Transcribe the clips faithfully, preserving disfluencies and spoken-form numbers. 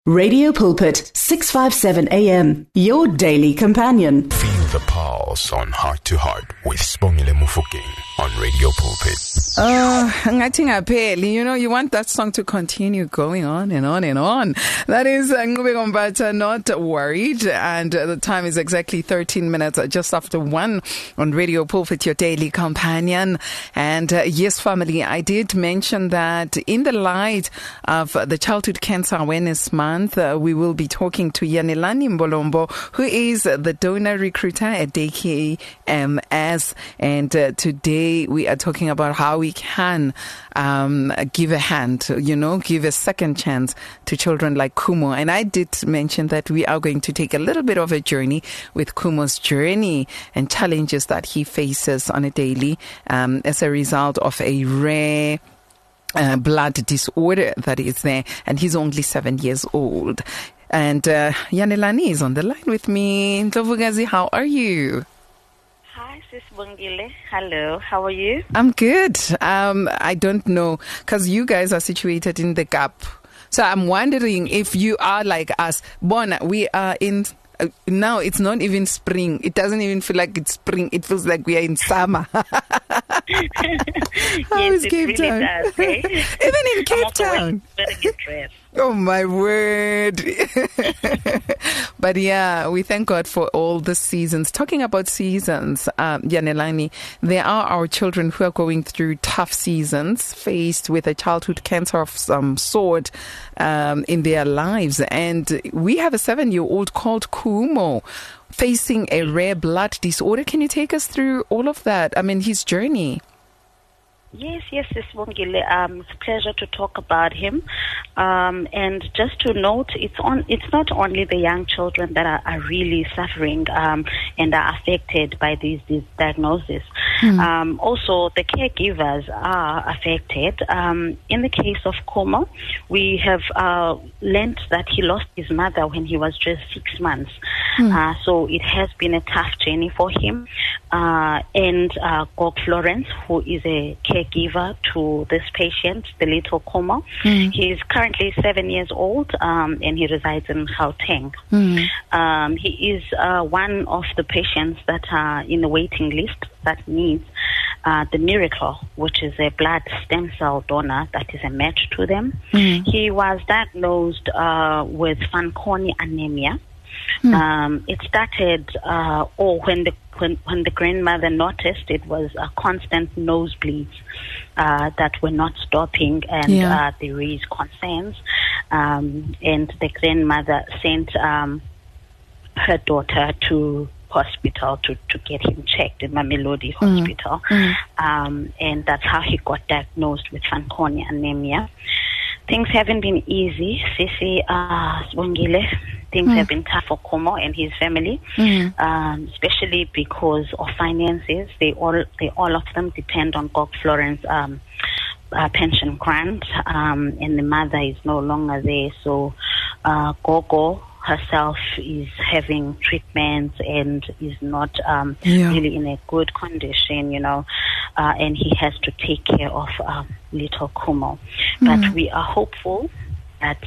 Radio Pulpit, six fifty-seven A M, your daily companion. Feel the pulse on Heart to Heart with Sibongile Mofokeng on Radio Pulpit. Uh, ngathi ngapheli, you know, you want that song to continue going on and on and on. That is Ngubeko Mbatha, Not Worried, and uh, the time is exactly thirteen minutes just after one on Radio Pulpit, your daily companion. And uh, yes, family, I did mention that in the light of the Childhood Cancer Awareness Month, Uh, we will be talking to Yanelani Mbolombo, who is the donor recruiter at D K M S. And uh, today we are talking about how we can um, give a hand, you know, give a second chance to children like Kumo. And I did mention that we are going to take a little bit of a journey with Kumo's journey and challenges that he faces on a daily um, as a result of a rare Uh, blood disorder that is there, and he's only seven years old. And uh, Yanelani is on the line with me. Ndlovukazi, how are you? Hi, Sis Bongile. Hello, how are you? I'm good. Um, I don't know, because you guys are situated in the Gap. So I'm wondering if you are like us. Bona, we are in... Uh, now it's not even spring. It doesn't even feel like it's spring. It feels like we are in summer. Yes, it Cape really Town? does. Eh? Even in Cape Town. Oh my word. But yeah, we thank God for all the seasons. Talking about seasons, um, Yanelani, there are our children who are going through tough seasons, faced with a childhood cancer of some sort um, in their lives. And we have a seven-year-old called Kumo facing a rare blood disorder. Can you take us through all of that? I mean, his journey. Yes, yes, Sis Bongile. Um, it's a pleasure to talk about him. Um, and just to note, it's on. It's not only the young children that are, are really suffering um, and are affected by these, these diagnoses. Mm. Um, also, the caregivers are affected. Um, in the case of Kumo, we have uh, learned that he lost his mother when he was just six months. Mm. Uh, so it has been a tough journey for him. Uh, and uh, Gog Florence, who is a caregiver to this patient, the little Kumo. Mm. He is currently seven years old um, and he resides in Gauteng. Mm. Um, he is uh, one of the patients that are in the waiting list that needs uh, the Miracle, which is a blood stem cell donor that is a match to them. Mm. He was diagnosed uh, with Fanconi anemia. Mm. Um, it started, uh, or when the when when the grandmother noticed, it was a constant nosebleeds uh, that were not stopping, and yeah. uh, they raised concerns. Um, and the grandmother sent um, her daughter to hospital to, to get him checked in Mamelodi Hospital, mm. um, and that's how he got diagnosed with Fanconi anemia. Things haven't been easy, Sisi uh, Swangile. Things mm. have been tough for Kumo and his family, mm. um, especially because of finances. They all, they all of them depend on Gog Florence um, uh, pension grant, um, and the mother is no longer there. So uh, Gogo herself is having treatments and is not um, yeah. really in a good condition, you know, uh, and he has to take care of um, little Kumo. Mm. But we are hopeful that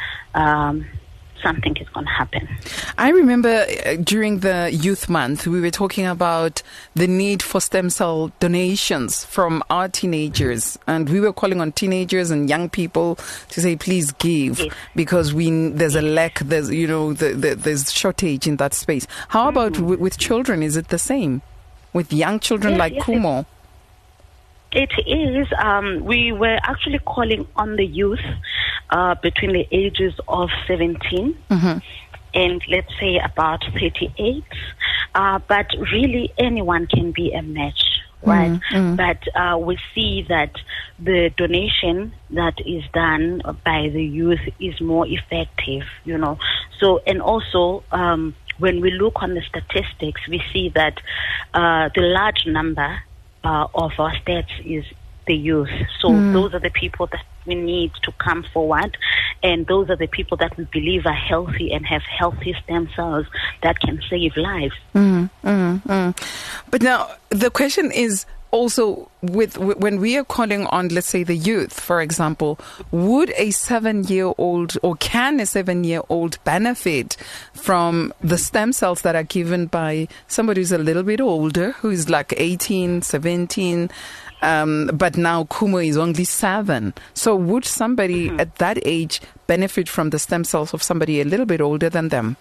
um, something is going to happen. I remember uh, during the Youth Month, we were talking about the need for stem cell donations from our teenagers. And we were calling on teenagers and young people to say, please give, yes. because we there's a lack, there's, you know, the, the, there's shortage in that space. How mm-hmm. about w- with children? Is it the same? With young children yes, like yes, Kumo? It is. Um, we were actually calling on the youth uh, between the ages of seventeen mm-hmm. and let's say about thirty-eight. Uh, but really anyone can be a match, right? Mm-hmm. But uh, we see that the donation that is done by the youth is more effective, you know. So, and also um, when we look on the statistics, we see that uh, the large number Uh, of our stats is the youth. So mm. those are the people that we need to come forward, and those are the people that we believe are healthy and have healthy stem cells that can save lives. Mm, mm, mm. But now the question is, also with, with when we are calling on, let's say, the youth, for example, would a seven-year-old or can a seven-year-old benefit from the stem cells that are given by somebody who's a little bit older, who's like eighteen, seventeen, um, but now Kumo is only seven. So would somebody mm-hmm. at that age benefit from the stem cells of somebody a little bit older than them?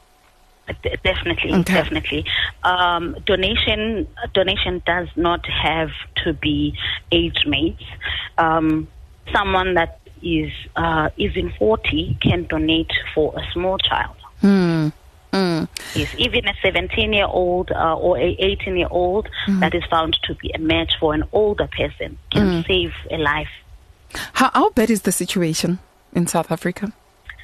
Definitely, okay. definitely. Um, donation donation does not have to be age mates. Um, someone that is uh, is in forty can donate for a small child. Mm. Mm. Yes, even a seventeen-year-old uh, or a eighteen-year-old mm. that is found to be a match for an older person can mm. save a life. How, how bad is the situation in South Africa?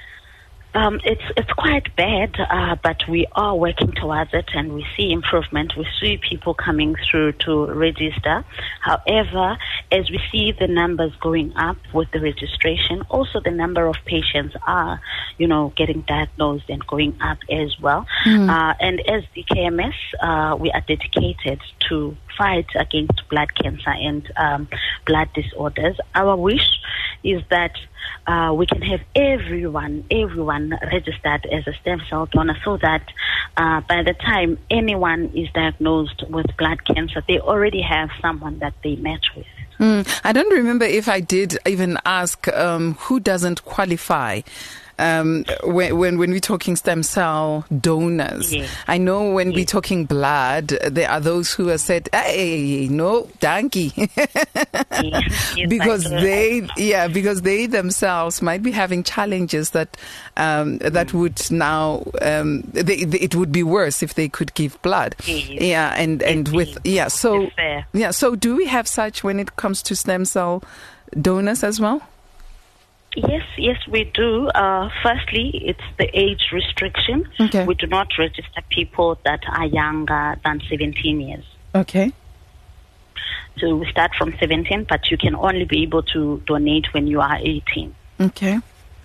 Um, it's it's quite bad, uh, but we are working towards it, and we see improvement. We see people coming through to register. However, as we see the numbers going up with the registration, also the number of patients are, you know, getting diagnosed and going up as well. Mm. Uh, and as the K M S, uh, we are dedicated to fight against blood cancer and um, blood disorders. Our wish is that Uh, we can have everyone, everyone registered as a stem cell donor, so that uh, by the time anyone is diagnosed with blood cancer, they already have someone that they match with. Mm, I don't remember if I did even ask um, who doesn't qualify. Um, when, when when we're talking stem cell donors, yes. I know when yes. we're talking blood, there are those who have said, "Hey, no, donkey," yes. Yes, because they, yeah, because they themselves might be having challenges that um, that mm. would now um, they, they, it would be worse if they could give blood. Yes. Yeah, and and yes. with yeah, so fair. yeah, so do we have such when it comes to stem cell donors as well? Yes, yes, we do. Uh, firstly, it's the age restriction. Okay. We do not register people that are younger than seventeen years. Okay. So we start from seventeen, but you can only be able to donate when you are eighteen. Okay.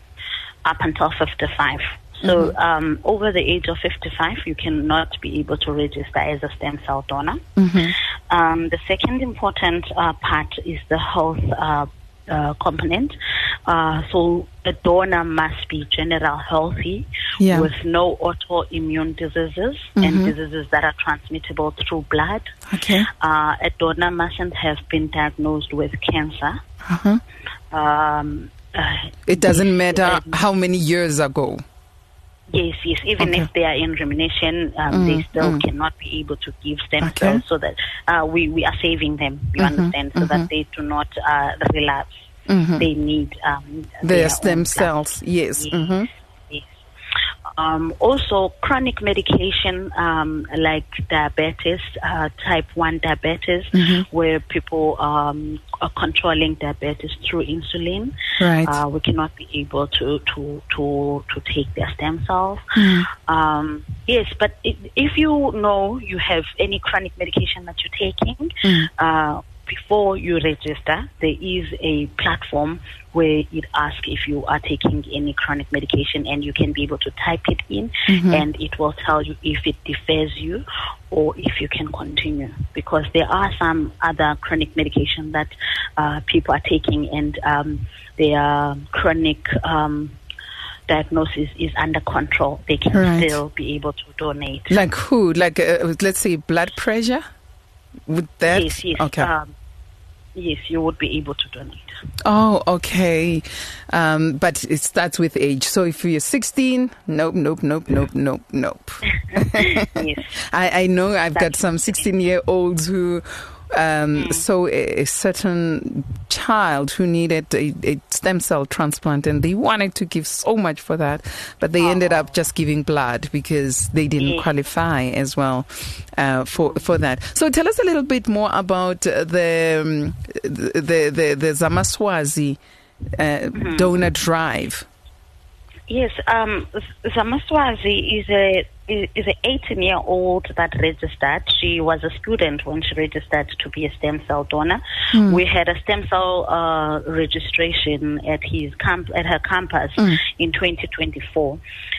Up until fifty-five. So mm-hmm. um, over the age of fifty-five, you cannot be able to register as a stem cell donor. Mm-hmm. Um, the second important uh, part is the health uh, uh, component. Uh, so the donor must be general healthy yeah. with no autoimmune diseases mm-hmm. and diseases that are transmittable through blood. Okay. Uh, a donor mustn't have been diagnosed with cancer. Uh-huh. Um, uh, it doesn't matter uh, how many years ago. Yes, yes. Even okay. if they are in remission, um, mm, they still mm. cannot be able to give stem okay. cells, so that uh, we, we are saving them, you mm-hmm, understand, so mm-hmm. that they do not uh, relapse. Mm-hmm. They need um, their, their stem cells, yes. Yes. Mm-hmm. yes. Um, also, chronic medication um, like diabetes, uh, type one diabetes, mm-hmm. where people um, are controlling diabetes through insulin. Right. Uh, we cannot be able to to to, to take their stem cells. Mm. Um, yes, but it, if you know you have any chronic medication that you're taking, mm. uh, before you register, there is a platform where it asks if you are taking any chronic medication, and you can be able to type it in, mm-hmm. and it will tell you if it defers you or if you can continue. Because there are some other chronic medication that uh, people are taking, and um, their chronic um, diagnosis is under control. They can right. still be able to donate. Like who? Like, uh, let's say, blood pressure? Would that? Yes, yes. Okay. Um, yes, you would be able to donate. Oh, okay. Um, but it starts with age. So if you're sixteen, nope, nope, nope, nope, nope, nope. yes. I, I know I've That's got some sixteen-year-olds who um, mm. saw a, a certain child who needed a, a stem cell transplant, and they wanted to give so much for that, but they oh. ended up just giving blood because they didn't yes. qualify as well uh, for for that. So tell us a little bit more about the um, the, the the Zamaswazi uh, mm-hmm. donor drive. Yes, um, Zamaswazi is a is an eighteen-year-old that registered. She was a student when she registered to be a stem cell donor. Mm. We had a stem cell uh, registration at his camp at her campus mm. in twenty twenty-four,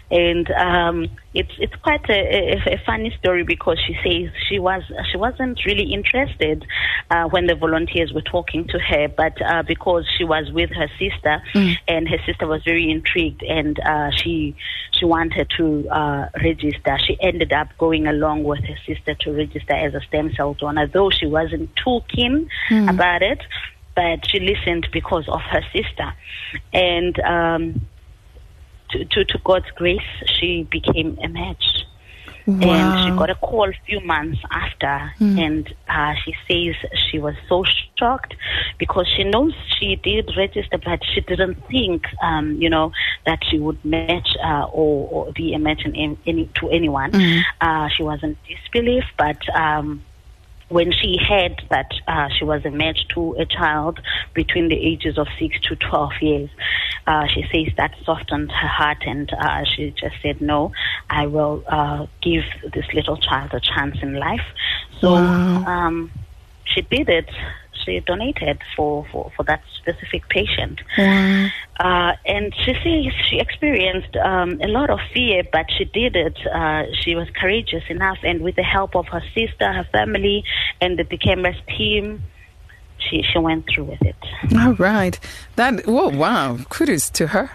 and um, it's it's quite a, a, a funny story because she says she was she wasn't really interested uh, when the volunteers were talking to her, but uh, because she was with her sister, mm. and her sister was very intrigued, and uh, she she wanted to uh, register. She ended up going along with her sister to register as a stem cell donor, though she wasn't too keen mm. about it. But she listened because of her sister, and um, to, to, to God's grace, she became a match. Wow. And she got a call a few months after, mm. and uh, she says she was so shocked because she knows she did register, but she didn't think, um, you know, that she would match uh, or, or be a match in any, to anyone. Mm. Uh, she was in disbelief, but Um, when she heard that uh, she was a match to a child between the ages of six to twelve years, uh, she says that softened her heart, and uh, she just said, no, I will uh, give this little child a chance in life. So wow. um, she did it. She donated for, for, for that specific patient. Wow. Uh, and she says she experienced um, a lot of fear, but she did it. Uh, she was courageous enough, and with the help of her sister, her family, and the Dikemba's team, she, she went through with it. All right. That, whoa, wow. Kudos to her.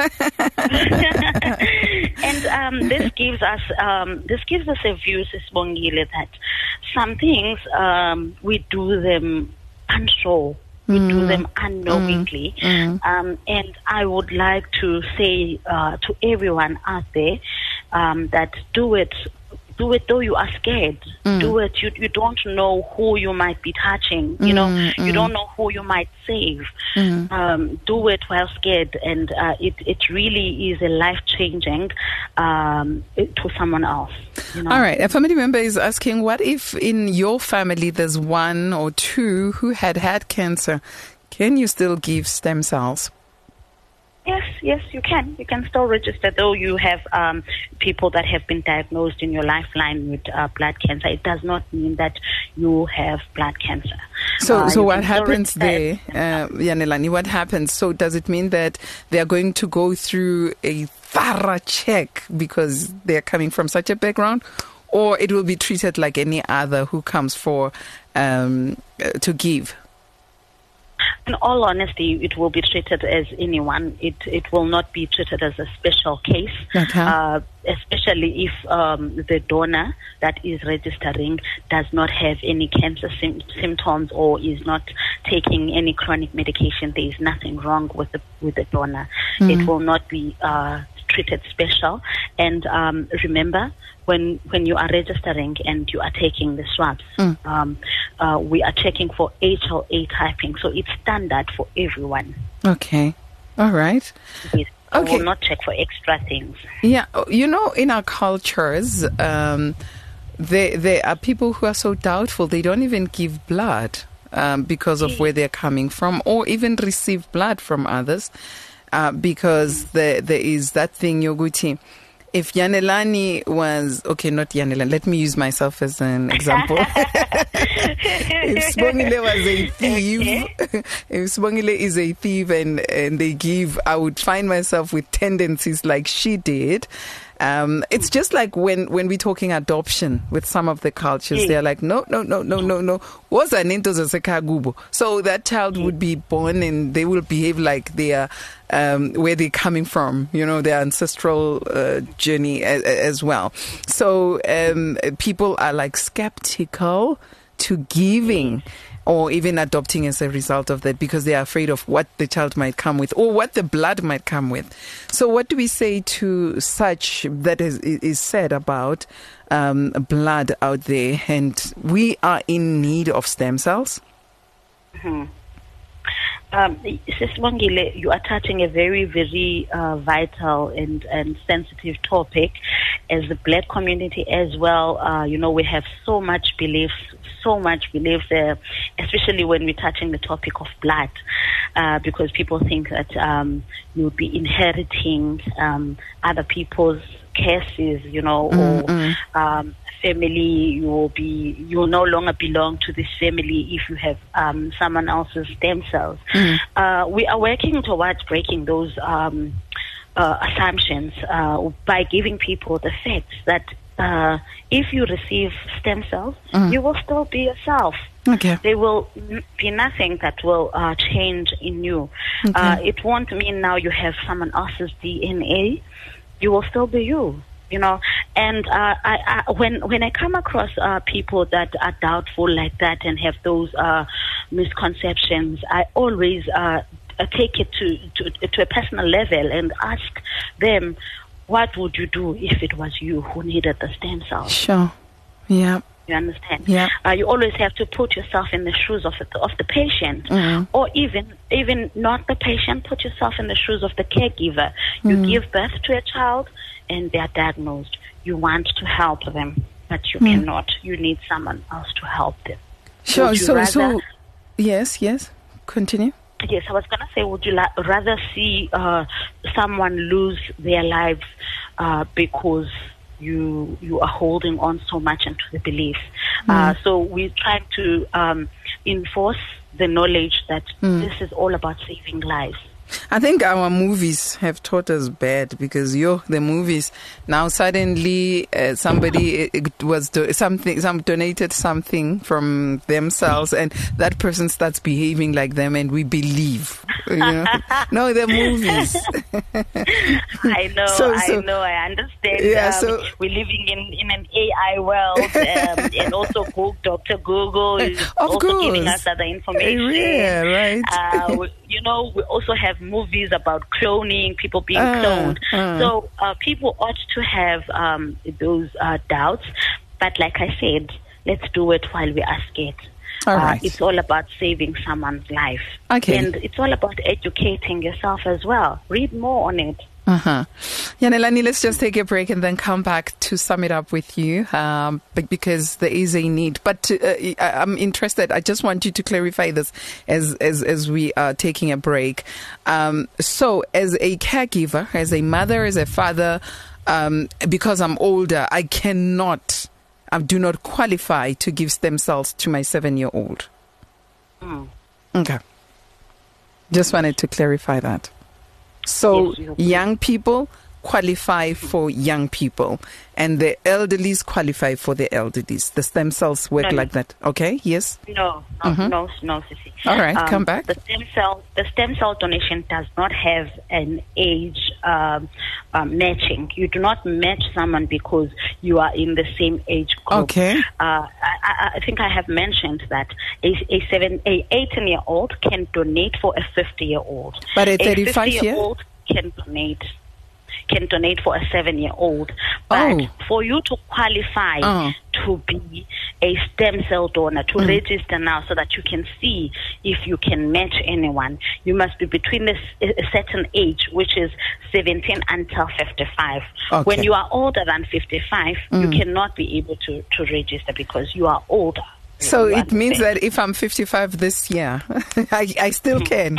And um, this gives us um, this gives us a view, Sisbongile, that some things um, we do them unsure. We mm. do them unknowingly. Mm. Mm. Um, and I would like to say uh, to everyone out there um, that do it, do it though you are scared. Mm. Do it. You you don't know who you might be touching. You mm. know, mm. you don't know who you might save. Mm. Um, do it while scared, and uh, it it really is a life changing um, to someone else. You know? All right. A family member is asking, what if in your family there's one or two who had had cancer? Can you still give stem cells? Yes, yes, you can. You can still register, though you have um, people that have been diagnosed in your lifeline with uh, blood cancer. It does not mean that you have blood cancer. So, uh, so what happens there, uh, Yanelani? What happens? So, does it mean that they are going to go through a thorough check because they are coming from such a background, or it will be treated like any other who comes for um, uh, to give? In all honesty, it will be treated as anyone. It it will not be treated as a special case, okay. uh, especially if um, the donor that is registering does not have any cancer sim- symptoms or is not taking any chronic medication. There is nothing wrong with the with the donor. Mm. It will not be uh, treated special. And um, remember, when when you are registering and you are taking the swabs, mm. um, uh, we are checking for H L A typing, so it's standard for everyone. Okay, all right. Yes. Okay. We will not check for extra things. Yeah, you know, in our cultures, um, there there are people who are so doubtful they don't even give blood um, because of where they're coming from, or even receive blood from others, uh, because there there is that thing, Yoguti. If Yanelani was, okay, not Yanelani, let me use myself as an example. If Sibongile was a thief, if Sibongile is a thief and, and they give, I would find myself with tendencies like she did. Um, it's just like when, when we're talking adoption with some of the cultures, they're like, no, no, no, no, no, no. So that child would be born and they will behave like they are, um, where they're coming from, you know, their ancestral uh, journey as, as well. So um, people are like skeptical to giving or even adopting as a result of that because they are afraid of what the child might come with or what the blood might come with. So what do we say to such that is, is said about um, blood out there, and we are in need of stem cells? Mm-hmm. Um, Sisibongile, you are touching a very, very uh, vital and, and sensitive topic. As the Black community as well, uh, you know, we have so much belief, so much belief there, especially when we're touching the topic of blood, uh, because people think that um, you'll be inheriting um, other people's cases, you know, mm-hmm. or um, family, you will be, you will no longer belong to this family if you have um, someone else's stem cells. Mm. Uh, we are working towards breaking those um, uh, assumptions uh, by giving people the facts that uh, if you receive stem cells, mm. you will still be yourself. Okay. There will n- be nothing that will uh, change in you. Okay. Uh, it won't mean now you have someone else's D N A. You will still be you. You know, and uh, I, I, when when I come across uh, people that are doubtful like that and have those uh, misconceptions, I always uh, take it to, to to a personal level and ask them, what would you do if it was you who needed the stem cells? Sure. Yeah. You understand? Yeah. Uh, you always have to put yourself in the shoes of the, of the patient, mm-hmm. or even even not the patient. Put yourself in the shoes of the caregiver. You mm-hmm. give birth to a child, and they are diagnosed. You want to help them, but you mm. cannot. You need someone else to help them. Sure. So, rather, so yes, yes. Continue. Yes, I was going to say, would you la- rather see uh, someone lose their lives uh, because you you are holding on so much into the belief? Mm. Uh, so we're trying to um, enforce the knowledge that mm. this is all about saving lives. I think our movies have taught us bad, because yo, the movies now suddenly uh, somebody it was do- something some donated something from themselves, and that person starts behaving like them, and we believe. You know? No, the movies. I know, so, so, I know, I understand. Yeah, um, so we're living in, in an A I world, um, and also Google, Doctor Google is of also course. giving us other information. Yeah, right. Uh, we, you know, we also have movies about cloning, people being uh, cloned. Uh. So uh, people ought to have um, those uh, doubts. But like I said, let's do it while we are scared. All right. Uh, it's all about saving someone's life. Okay. And it's all about educating yourself as well. Read more on it. Uh-huh. Yanelani, let's just take a break and then come back to sum it up with you, um, because there is a need. But uh, I'm interested. I just want you to clarify this as as, as we are taking a break. Um, so as a caregiver, as a mother, as a father, um, because I'm older, I cannot, I do not qualify to give stem cells to my seven-year-old. Mm. Okay. Just wanted to clarify that. So yes, young people qualify for young people, and the elderlies qualify for the elderlies. The stem cells work no, like that. Okay, yes? No, no, mm-hmm. no, no, Sissy. All right, um, come back. The stem cell, the stem cell donation does not have an age um, um, matching. You do not match someone because you are in the same age group. Okay. Uh, I, I think I have mentioned that a, a seven, a eighteen-year-old can donate for a fifty-year-old. But a thirty-five year fifty-year-old can donate. Can donate for a seven-year-old, but oh. for you to qualify uh. to be a stem cell donor, to mm. register now so that you can see if you can match anyone, you must be between this, a certain age, which is seventeen until fifty-five. Okay. When you are older than fifty-five, mm. you cannot be able to, to register because you are older. So you it understand? means that if I'm fifty-five this year, I, I still can.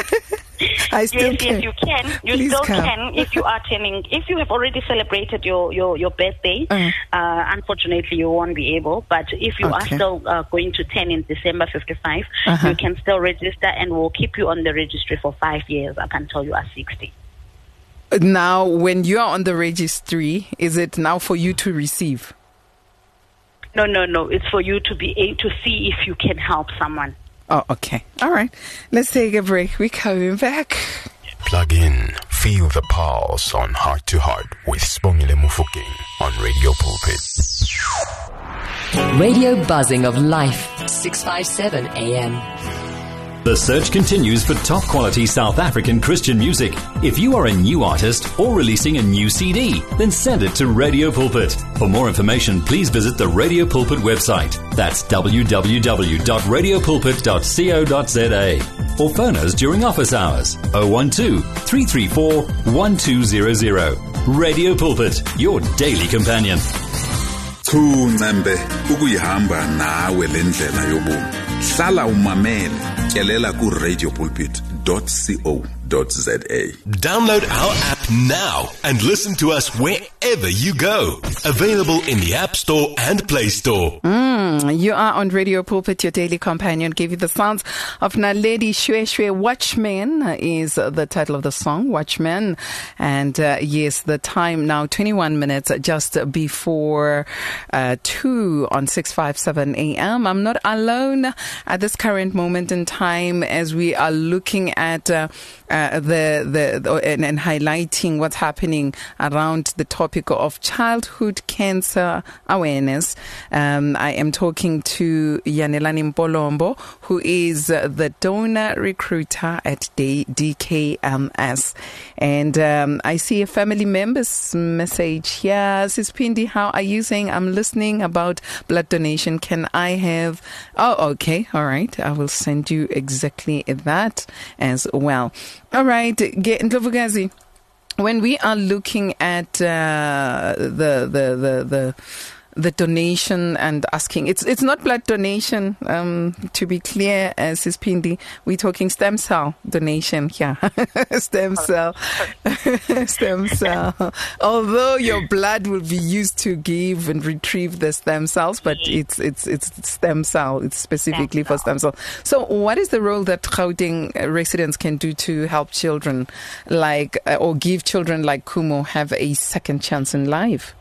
I still yes, can. yes, you can. You Please still come. can if you are turning. If you have already celebrated your your your birthday, uh, uh, unfortunately you won't be able. But if you okay. are still uh, going to turn in December fifty-five, uh-huh. you can still register, and we'll keep you on the registry for five years up until you are sixty. Now, when you are on the registry, is it now for you to receive? No, no, no. It's for you to be able to see if you can help someone. Oh, okay. All right. Let's take a break. We're coming back. Plug in, feel the pulse on Heart to Heart with Spongile Mufokeng on Radio Pulpit. Radio buzzing of life, six fifty-seven A M. The search continues for top quality South African Christian music. If you are a new artist or releasing a new C D, then send it to Radio Pulpit. For more information, please visit the Radio Pulpit website. That's w w w dot radio pulpit dot co dot z a. Or phone us during office hours oh one two, three three four, one two zero zero. Radio Pulpit, your daily companion. Thunqembe ukuyihamba nawe lendlela yobomi. Hlala umamele, tyelela ku radio pulpit dot co dot z a. Download our app now and listen to us wherever you go. Available in the App Store and Play Store. Mm, you are on Radio Pulpit, your daily companion. Give you the sounds of Naledi Shweshwe. Watchmen is the title of the song, Watchmen. And uh, yes, the time now, twenty-one minutes just before uh, two on six fifty-seven A M. I'm not alone at this current moment in time as we are looking at uh, uh, the, the, the and, and highlighting what's happening around the topic of childhood cancer awareness. Um, I am talking to Yanelani Mpolombo, who is the donor recruiter at D K M S. And um, I see a family member's message here. Sis Pindi, how are you? Saying I'm listening about blood donation. Can I have... Oh, okay. All right. I will send you exactly that as well. All right. Ndlovukazi, when we are looking at uh, the, the, the, the, the donation and asking, it's it's not blood donation, um, to be clear, as is Pindi, we're talking stem cell donation here. stem cell. stem cell. Although your blood will be used to give and retrieve the stem cells, but it's it's it's stem cell. It's specifically for stem cell. So what is the role that Gauteng residents can do to help children like, uh, or give children like Kumo have a second chance in life?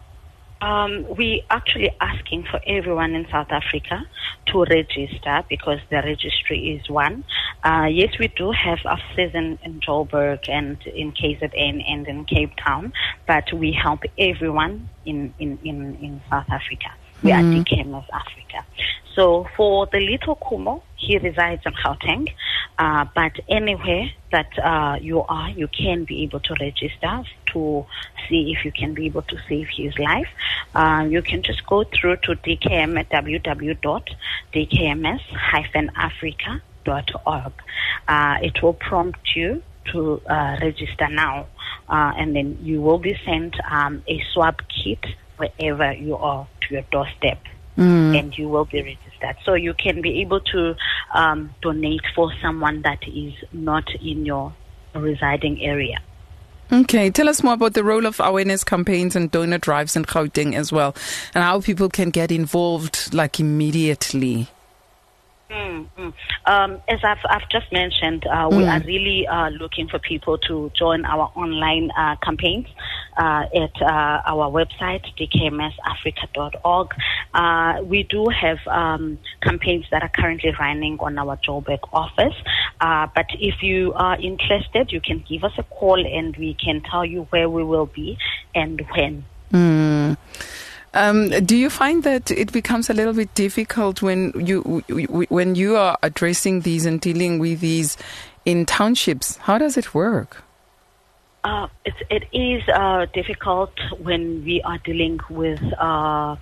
Um, we actually asking for everyone in South Africa to register because the registry is one. Uh, yes, we do have offices in, in Joburg and in K Z N and in Cape Town, but we help everyone in, in, in, in South Africa. We mm-hmm. are D K M S Africa. So for the little Kumo, he resides in Gauteng, uh, but anywhere that uh, you are, you can be able to register to see if you can be able to save his life. Uh, you can just go through to D K M at w w w dot d k m s dash africa dot org. Uh, it will prompt you to uh, register now, uh, and then you will be sent um, a swab kit wherever you are to your doorstep. Mm. And you will be registered. So you can be able to um, donate for someone that is not in your residing area. Okay, tell us more about the role of awareness campaigns and donor drives in Gauteng as well, and how people can get involved like immediately. Mm-hmm. Um, as I've, I've just mentioned, uh, mm. we are really uh, looking for people to join our online uh, campaigns uh, at uh, our website, d k m s africa dot org. Uh, we do have um, campaigns that are currently running on our Joburg office, uh, but if you are interested, you can give us a call and we can tell you where we will be and when. Mm. Um, do you find that it becomes a little bit difficult when you when you are addressing these and dealing with these in townships? How does it work? Uh, it's, it is uh, difficult when we are dealing with uh,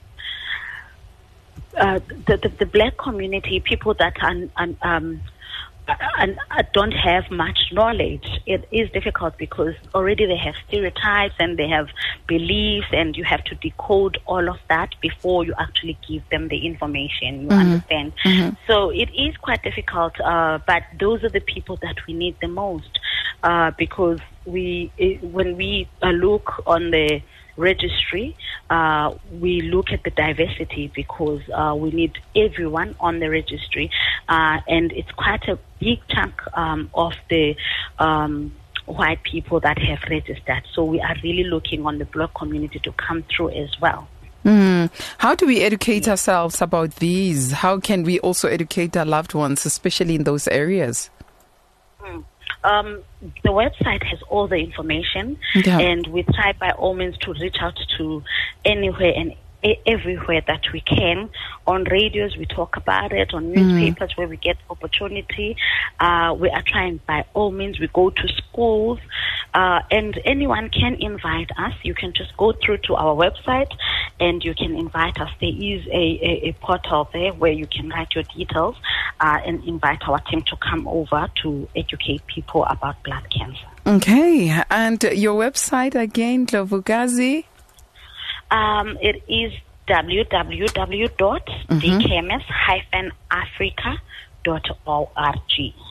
uh, the, the the black community, people that are um, and don't have much knowledge. It is difficult because already they have stereotypes and they have beliefs, and you have to decode all of that before you actually give them the information. You mm-hmm. understand? Mm-hmm. So it is quite difficult, uh, but those are the people that we need the most, uh, because we, it, when we uh, look on the registry, uh, we look at the diversity because uh, we need everyone on the registry, uh, and it's quite a big chunk um, of the um, white people that have registered. So we are really looking on the black community to come through as well. Mm. How do we educate yeah. ourselves about these? How can we also educate our loved ones, especially in those areas? Mm. Um, the website has all the information, yeah. and we try by all means to reach out to anywhere and a- everywhere that we can. On radios, we talk about it. On newspapers, mm. where we get opportunity, uh, we are trying by all means. We go to schools, uh, and anyone can invite us. You can just go through to our website, and you can invite us. There is a, a, a portal there where you can write your details uh, and invite our team to come over to educate people about blood cancer. Okay, and your website again, Ndlovukazi? Um, it is w w w dot d k m s dash africa dot org.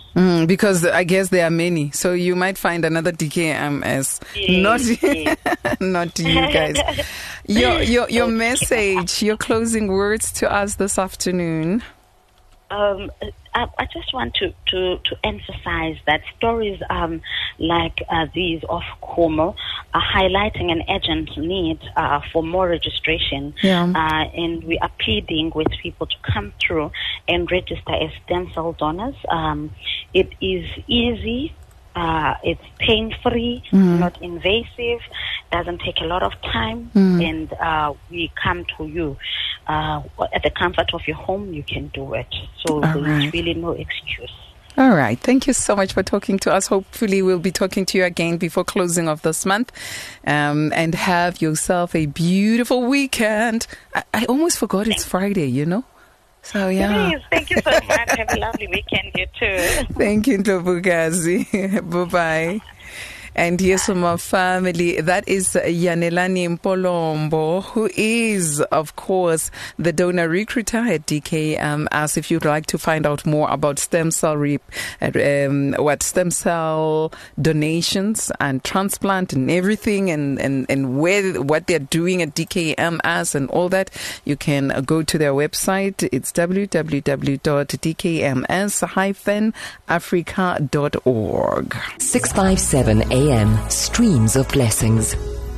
Mm, because I guess there are many, so you might find another D K M S. Yes, not, yes. not you guys. Your your your message, your closing words to us this afternoon. Um, I, I just want to, to, to emphasize that stories um, like uh, these of Kumo are highlighting an urgent need uh, for more registration. Yeah. Uh, and we are pleading with people to come through and register as stem cell donors. Um, it is easy. Uh, it's pain-free, mm. not invasive, doesn't take a lot of time, mm. and uh, we come to you. Uh, at the comfort of your home, you can do it. So All there's right. really no excuse. All right. Thank you so much for talking to us. Hopefully we'll be talking to you again before closing of this month. Um, and have yourself a beautiful weekend. I, I almost forgot it's Friday, you know? So, yeah. Please, thank you so much. Have a lovely weekend, you too. Thank you, Ndlovukazi. Bye-bye. And here's from our family. That is Yanelani Mpolombo, who is, of course, the donor recruiter at D K M S. If you'd like to find out more about stem cell rep, um, what stem cell donations and transplant and everything, and, and, and where what they're doing at D K M S and all that, you can go to their website. It's w w w dot d k m s dash africa dot org. six five seven A M Streams of Blessings.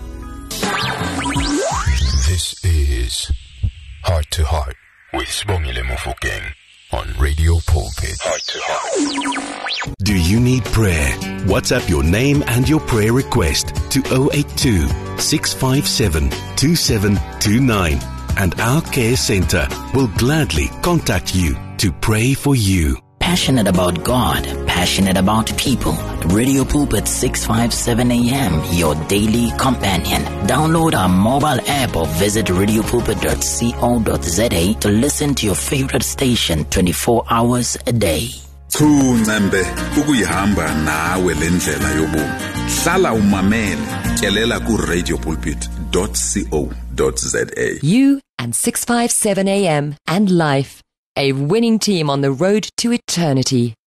This is Heart to Heart with Sibongile Mofokeng on Radio Pulpit. Heart to Heart. Do you need prayer? WhatsApp your name and your prayer request to zero eight two, six five seven, two seven two nine, and our care center will gladly contact you to pray for you. Passionate about God, passionate about people. Radio Pulpit six five seven A M, your daily companion. Download our mobile app or visit radio pulpit dot co dot za to listen to your favorite station twenty-four hours a day. Thuncembe ukuyihamba nawe lendlela yobomi. Hlala umamele, tyelela ku radio pulpit dot co dot za. You and six five seven A M and Life, a winning team on the road to eternity.